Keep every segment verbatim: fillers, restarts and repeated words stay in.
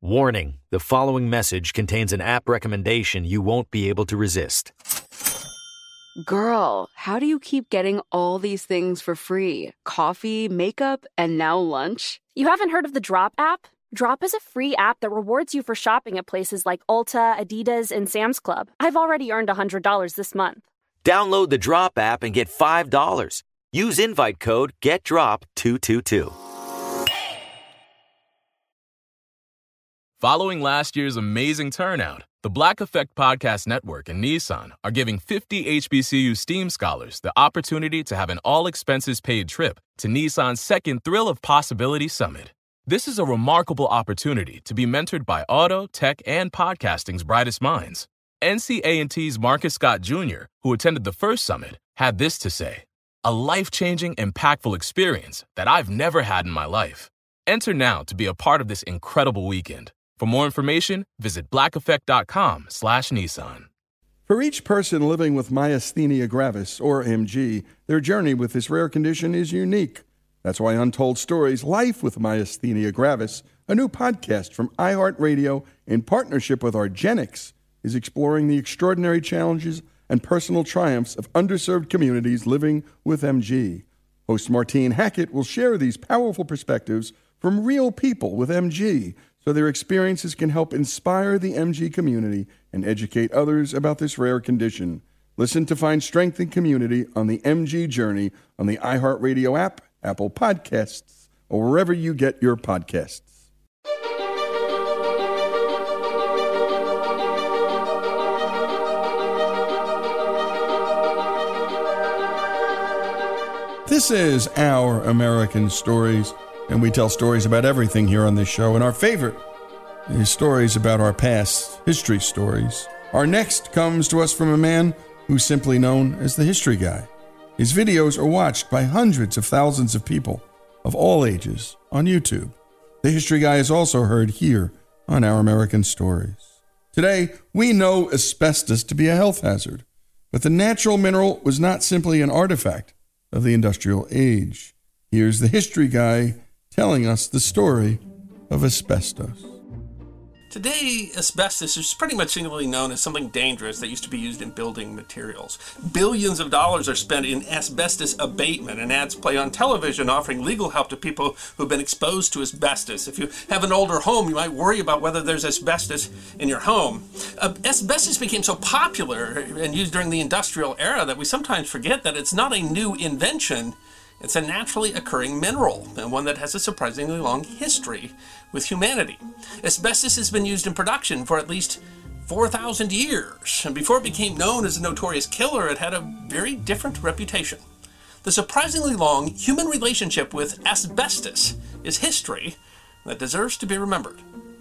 Warning, the following message contains an app recommendation you won't be able to resist. Girl, how do you keep getting all these things for free? Coffee, makeup, and now lunch? You haven't heard of the Drop app? Drop is a free app that rewards you for shopping at places like Ulta, Adidas, and Sam's Club. I've already earned one hundred dollars this month. Download the Drop app and get five dollars. Use invite code get drop two two two. Following last year's amazing turnout, the Black Effect Podcast Network and Nissan are giving fifty H B C U STEAM scholars the opportunity to have an all-expenses-paid trip to Nissan's second Thrill of Possibility Summit. This is a remarkable opportunity to be mentored by auto, tech, and podcasting's brightest minds. N C A and T's Marcus Scott Junior, who attended the first summit, had this to say: "A life-changing, impactful experience that I've never had in my life. Enter now to be a part of this incredible weekend. For more information, visit blackeffect.com slash Nissan. For each person living with myasthenia gravis, or M G, their journey with this rare condition is unique. That's why Untold Stories Life with Myasthenia Gravis, a new podcast from iHeartRadio in partnership with Argenix, is exploring the extraordinary challenges and personal triumphs of underserved communities living with M G. Host Martine Hackett will share these powerful perspectives from real people with M G, so their experiences can help inspire the M G community and educate others about this rare condition. Listen to find strength and community on the M G journey on the iHeartRadio app, Apple Podcasts, or wherever you get your podcasts. This is Our American Stories, and we tell stories about everything here on this show, and our favorite is stories about our past, history stories. Our next comes to us from a man who's simply known as the History Guy. His videos are watched by hundreds of thousands of people of all ages on YouTube. The History Guy is also heard here on Our American Stories. Today, we know asbestos to be a health hazard, but the natural mineral was not simply an artifact of the industrial age. Here's the History Guy telling us the story of asbestos. Today, asbestos is pretty much singularly known as something dangerous that used to be used in building materials. Billions of dollars are spent in asbestos abatement, and ads play on television offering legal help to people who've been exposed to asbestos. If you have an older home, you might worry about whether there's asbestos in your home. Uh, asbestos became so popular and used during the industrial era that we sometimes forget that it's not a new invention. It's a naturally occurring mineral, and one that has a surprisingly long history with humanity. Asbestos has been used in production for at least four thousand years, and before it became known as a notorious killer, it had a very different reputation. The surprisingly long human relationship with asbestos is history that deserves to be remembered.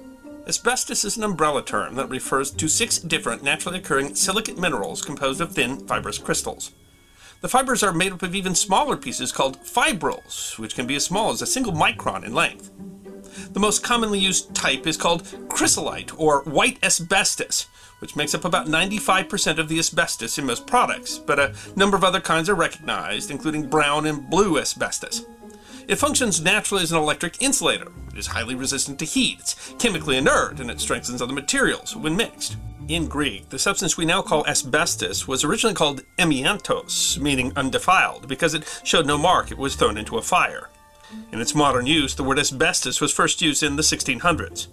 Asbestos is an umbrella term that refers to six different naturally occurring silicate minerals composed of thin, fibrous crystals. The fibers are made up of even smaller pieces called fibrils, which can be as small as a single micron in length. The most commonly used type is called chrysolite, or white asbestos, which makes up about ninety-five percent of the asbestos in most products, but a number of other kinds are recognized, including brown and blue asbestos. It functions naturally as an electric insulator. It is highly resistant to heat, it's chemically inert, and it strengthens other materials when mixed. In Greek, the substance we now call asbestos was originally called amiantos, meaning undefiled, because it showed no mark it was thrown into a fire. In its modern use, the word asbestos was first used in the sixteen hundreds.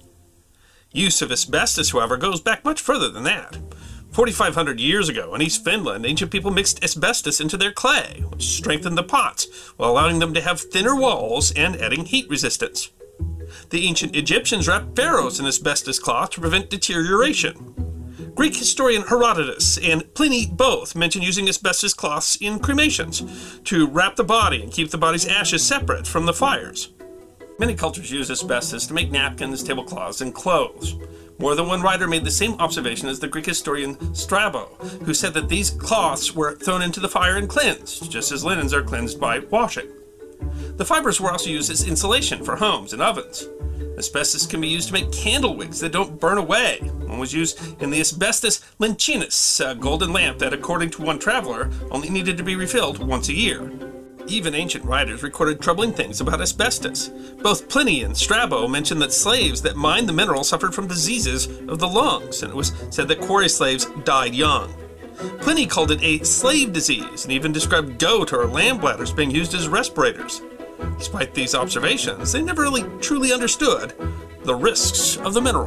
Use of asbestos, however, goes back much further than that. forty-five hundred years ago, in East Finland, ancient people mixed asbestos into their clay, which strengthened the pots, while allowing them to have thinner walls and adding heat resistance. The ancient Egyptians wrapped pharaohs in asbestos cloth to prevent deterioration. Greek historian Herodotus and Pliny both mention using asbestos cloths in cremations to wrap the body and keep the body's ashes separate from the fires. Many cultures use asbestos to make napkins, tablecloths, and clothes. More than one writer made the same observation as the Greek historian Strabo, who said that these cloths were thrown into the fire and cleansed, just as linens are cleansed by washing. The fibers were also used as insulation for homes and ovens. Asbestos can be used to make candle wicks that don't burn away. One was used in the asbestos lencinus, a golden lamp that, according to one traveler, only needed to be refilled once a year. Even ancient writers recorded troubling things about asbestos. Both Pliny and Strabo mentioned that slaves that mined the mineral suffered from diseases of the lungs, and it was said that quarry slaves died young. Pliny called it a slave disease, and even described goat or lamb bladders being used as respirators. Despite these observations, they never really truly understood the risks of the mineral.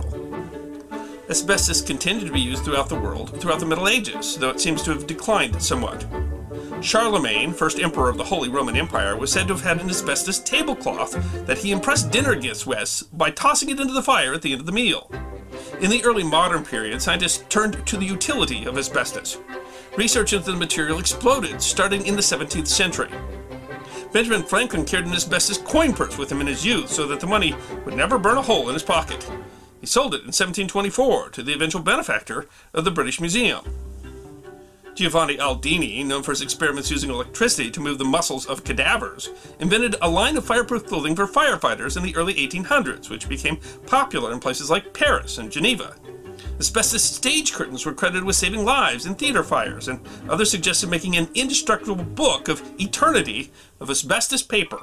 Asbestos continued to be used throughout the world throughout the Middle Ages, though it seems to have declined somewhat. Charlemagne, first emperor of the Holy Roman Empire, was said to have had an asbestos tablecloth that he impressed dinner guests with by tossing it into the fire at the end of the meal. In the early modern period, scientists turned to the utility of asbestos. Research into the material exploded, starting in the seventeenth century. Benjamin Franklin carried an asbestos coin purse with him in his youth so that the money would never burn a hole in his pocket. He sold it in seventeen twenty-four to the eventual benefactor of the British Museum. Giovanni Aldini, known for his experiments using electricity to move the muscles of cadavers, invented a line of fireproof clothing for firefighters in the early eighteen hundreds, which became popular in places like Paris and Geneva. Asbestos stage curtains were credited with saving lives in theater fires, and others suggested making an indestructible book of eternity of asbestos paper.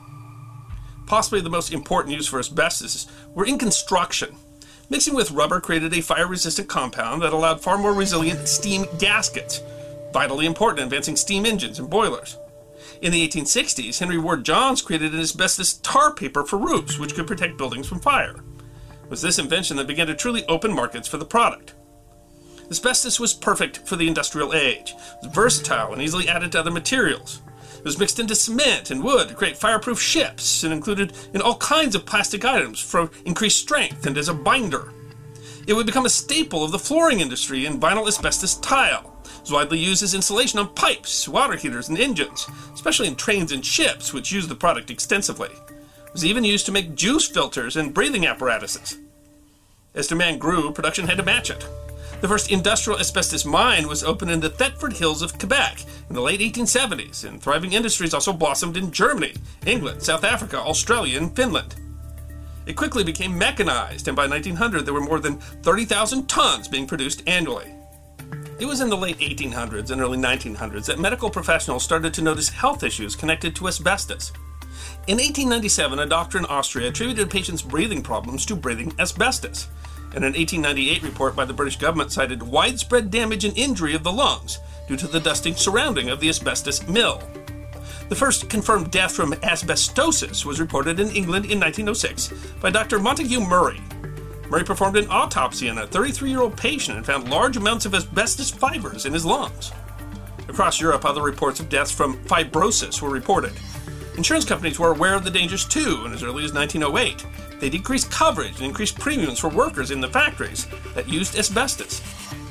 Possibly the most important use for asbestos were in construction. Mixing with rubber created a fire-resistant compound that allowed far more resilient steam gaskets, vitally important in advancing steam engines and boilers. In the eighteen sixties, Henry Ward Johns created an asbestos tar paper for roofs, which could protect buildings from fire. It was this invention that began to truly open markets for the product. Asbestos was perfect for the industrial age. It was versatile and easily added to other materials. It was mixed into cement and wood to create fireproof ships, and included in all kinds of plastic items for increased strength and as a binder. It would become a staple of the flooring industry in vinyl asbestos tile. It was widely used as insulation on pipes, water heaters, and engines, especially in trains and ships, which used the product extensively. It was even used to make juice filters and breathing apparatuses. As demand grew, production had to match it. The first industrial asbestos mine was opened in the Thetford Hills of Quebec in the late eighteen seventies, and thriving industries also blossomed in Germany, England, South Africa, Australia, and Finland. It quickly became mechanized, and by nineteen hundred there were more than thirty thousand tons being produced annually. It was in the late eighteen hundreds and early nineteen hundreds that medical professionals started to notice health issues connected to asbestos. In eighteen ninety-seven, a doctor in Austria attributed a patient's breathing problems to breathing asbestos. And an eighteen ninety-eight report by the British government cited widespread damage and injury of the lungs due to the dusty surrounding of the asbestos mill. The first confirmed death from asbestosis was reported in England in nineteen oh six by Doctor Montague Murray. Murray performed an autopsy on a thirty-three-year-old patient and found large amounts of asbestos fibers in his lungs. Across Europe, other reports of deaths from fibrosis were reported. Insurance companies were aware of the dangers too, and as early as nineteen oh eight, they decreased coverage and increased premiums for workers in the factories that used asbestos.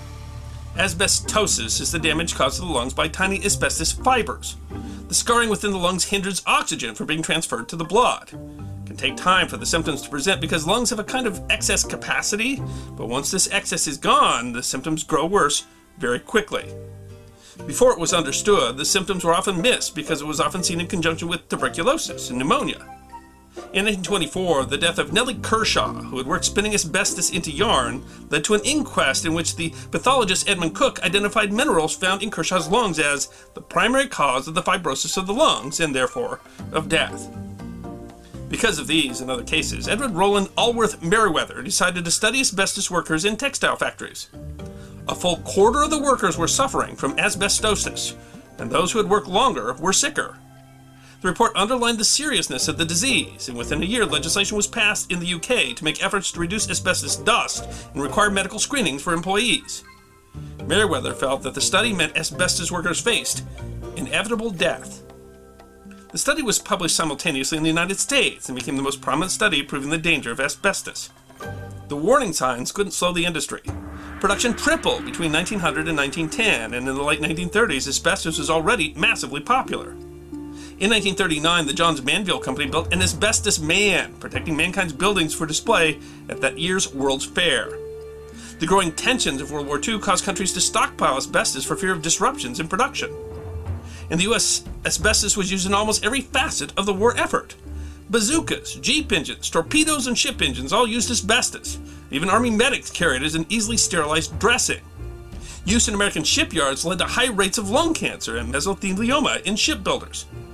Asbestosis is the damage caused to the lungs by tiny asbestos fibers. The scarring within the lungs hinders oxygen from being transferred to the blood. It can take time for the symptoms to present because lungs have a kind of excess capacity, but once this excess is gone, the symptoms grow worse very quickly. Before it was understood, the symptoms were often missed because it was often seen in conjunction with tuberculosis and pneumonia. In nineteen twenty-four, the death of Nellie Kershaw, who had worked spinning asbestos into yarn, led to an inquest in which the pathologist Edmund Cook identified minerals found in Kershaw's lungs as the primary cause of the fibrosis of the lungs and therefore of death. Because of these and other cases, Edward Rowland Allworth Merriweather decided to study asbestos workers in textile factories. A full quarter of the workers were suffering from asbestosis, and those who had worked longer were sicker. The report underlined the seriousness of the disease, and within a year legislation was passed in the U K to make efforts to reduce asbestos dust and require medical screenings for employees. Merriweather felt that the study meant asbestos workers faced inevitable death. The study was published simultaneously in the United States and became the most prominent study proving the danger of asbestos. The warning signs couldn't slow the industry. Production tripled between nineteen hundred and nineteen ten, and in the late nineteen thirties, asbestos was already massively popular. In nineteen thirty-nine, the Johns Manville Company built an asbestos man, protecting mankind's buildings for display at that year's World's Fair. The growing tensions of World War Two caused countries to stockpile asbestos for fear of disruptions in production. In the U S, asbestos was used in almost every facet of the war effort. Bazookas, jeep engines, torpedoes, and ship engines all used asbestos. Even Army medics carried it as an easily sterilized dressing. Use in American shipyards led to high rates of lung cancer and mesothelioma in shipbuilders.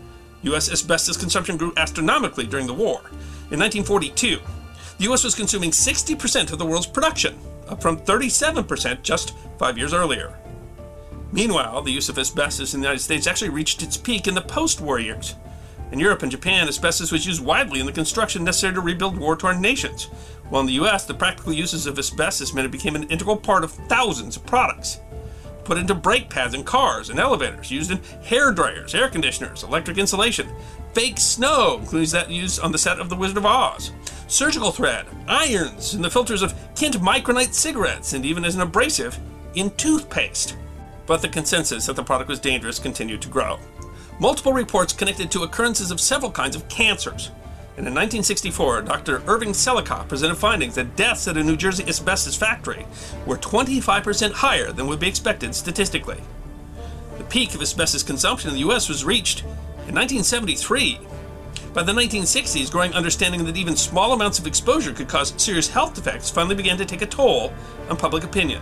U S asbestos consumption grew astronomically during the war. In nineteen forty-two, the U S was consuming sixty percent of the world's production, up from thirty-seven percent just five years earlier. Meanwhile, the use of asbestos in the United States actually reached its peak in the post-war years. In Europe and Japan, asbestos was used widely in the construction necessary to rebuild war-torn nations, while in the U S, the practical uses of asbestos meant it became an integral part of thousands of products. Put into brake pads in cars and elevators, used in hair dryers, air conditioners, electric insulation, fake snow, including that used on the set of The Wizard of Oz, surgical thread, irons in the filters of Kent Micronite cigarettes, and even as an abrasive in toothpaste. But the consensus that the product was dangerous continued to grow. Multiple reports connected to occurrences of several kinds of cancers. And in nineteen sixty-four, Doctor Irving Selikoff presented findings that deaths at a New Jersey asbestos factory were twenty-five percent higher than would be expected statistically. The peak of asbestos consumption in the U S was reached in nineteen seventy-three. By the nineteen sixties, growing understanding that even small amounts of exposure could cause serious health defects finally began to take a toll on public opinion.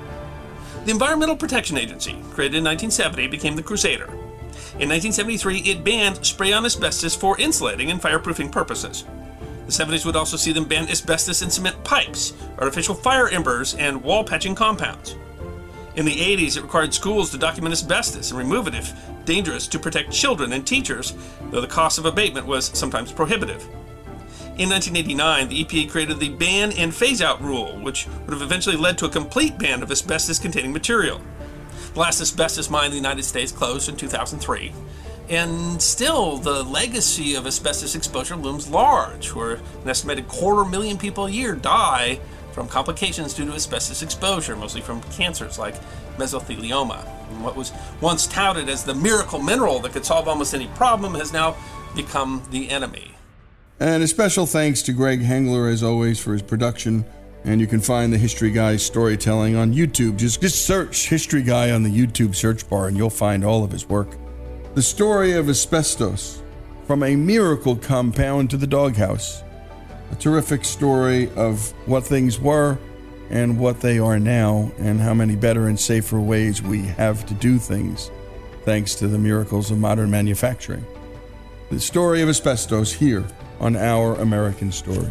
The Environmental Protection Agency, created in nineteen seventy, became the Crusader. In nineteen seventy-three, it banned spray-on asbestos for insulating and fireproofing purposes. The seventies would also see them ban asbestos in cement pipes, artificial fire embers, and wall-patching compounds. In the eighties, it required schools to document asbestos and remove it if dangerous to protect children and teachers, though the cost of abatement was sometimes prohibitive. In nineteen eighty-nine, the E P A created the Ban and Phase-Out Rule, which would have eventually led to a complete ban of asbestos-containing material. The last asbestos mine in the United States closed in two thousand three, and still the legacy of asbestos exposure looms large, where an estimated quarter million people a year die from complications due to asbestos exposure, mostly from cancers like mesothelioma. And what was once touted as the miracle mineral that could solve almost any problem has now become the enemy. And a special thanks to Greg Hengler, as always, for his production. And you can find the History Guy's storytelling on YouTube. Just, just search History Guy on the YouTube search bar and you'll find all of his work. The story of asbestos, from a miracle compound to the doghouse. A terrific story of what things were and what they are now, and how many better and safer ways we have to do things, thanks to the miracles of modern manufacturing. The story of asbestos here on Our American Stories.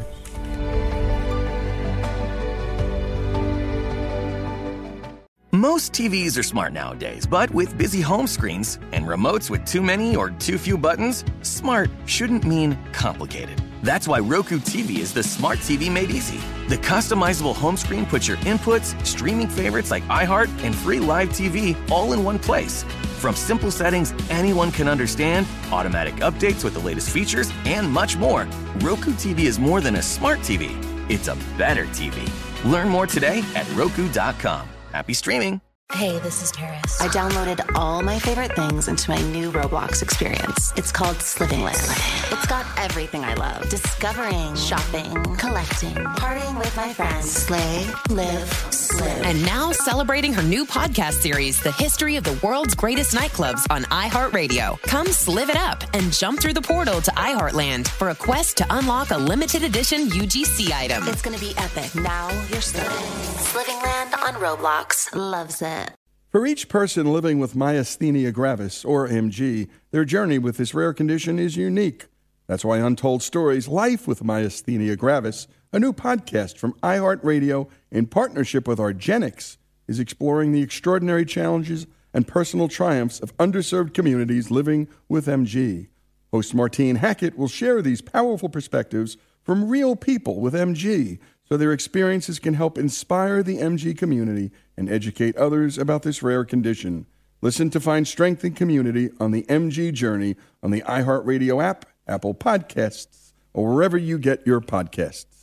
Most T Vs are smart nowadays, but with busy home screens and remotes with too many or too few buttons, smart shouldn't mean complicated. That's why Roku T V is the smart T V made easy. The customizable home screen puts your inputs, streaming favorites like iHeart, and free live T V all in one place. From simple settings anyone can understand, automatic updates with the latest features, and much more, Roku T V is more than a smart T V. It's a better T V. Learn more today at Roku dot com. Happy streaming. Hey, this is Paris. I downloaded all my favorite things into my new Roblox experience. It's called Sliving Land. It's got everything I love. Discovering, shopping, collecting, partying with my friends. Slay, live, sliv. And now celebrating her new podcast series, The History of the World's Greatest Nightclubs on iHeartRadio. Come sliv it up and jump through the portal to iHeartland for a quest to unlock a limited edition U G C item. It's going to be epic. Now you're sliving. Sliving Land on Roblox. Loves it. For each person living with myasthenia gravis, or M G, their journey with this rare condition is unique. That's why Untold Stories, Life with Myasthenia Gravis, a new podcast from iHeartRadio in partnership with argenx, is exploring the extraordinary challenges and personal triumphs of underserved communities living with M G. Host Martine Hackett will share these powerful perspectives from real people with M G, so their experiences can help inspire the M G community and educate others about this rare condition. Listen to find strength and community on the M G journey on the iHeartRadio app, Apple Podcasts, or wherever you get your podcasts.